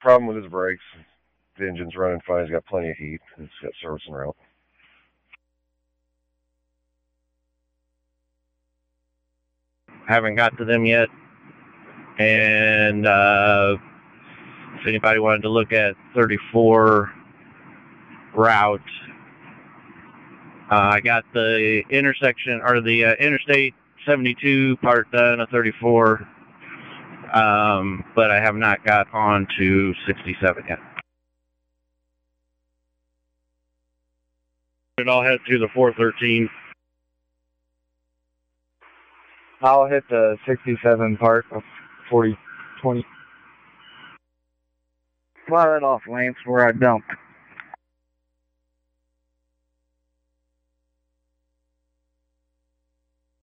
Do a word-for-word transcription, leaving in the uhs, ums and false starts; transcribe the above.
problem with his brakes. The engine's running fine. He's got plenty of heat. He's got service en route. Haven't got to them yet. And uh, if anybody wanted to look at thirty-four route, uh, I got the intersection or the uh, Interstate seventy-two part done at thirty-four, um, but I have not got on to sixty-seven yet. I'll head to the four thirteen. I'll hit the sixty-seven part of forty twenty. Fire it off, Lance, where I dumped.